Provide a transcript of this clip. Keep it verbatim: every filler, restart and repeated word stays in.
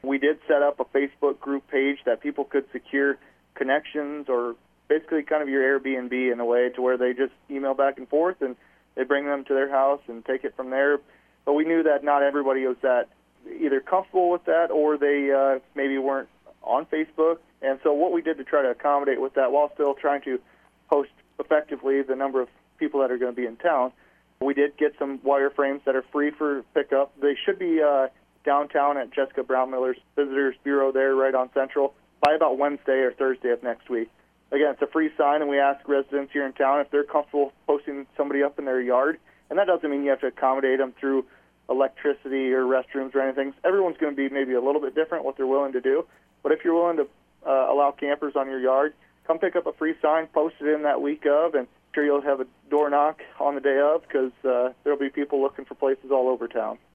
We did set up a Facebook group page that people could secure connections, or basically kind of your Airbnb in a way, to where they just email back and forth and they bring them to their house and take it from there. But we knew that not everybody was that either comfortable with that, or they uh, maybe weren't on Facebook. And so what we did to try to accommodate with that, while still trying to host effectively the number of people that are going to be in town, we did get some wireframes that are free for pickup. They should be uh, downtown at Jessica Brown Miller's Visitors Bureau there, right on Central, by about Wednesday or Thursday of next week. Again, it's a free sign, and we ask residents here in town if they're comfortable posting somebody up in their yard. And that doesn't mean you have to accommodate them through electricity or restrooms or anything. Everyone's going to be maybe a little bit different what they're willing to do. But if you're willing to uh, allow campers on your yard, come pick up a free sign, post it in that week of, and I'm sure you'll have a door knock on the day of, because uh, there'll be people looking for places all over town.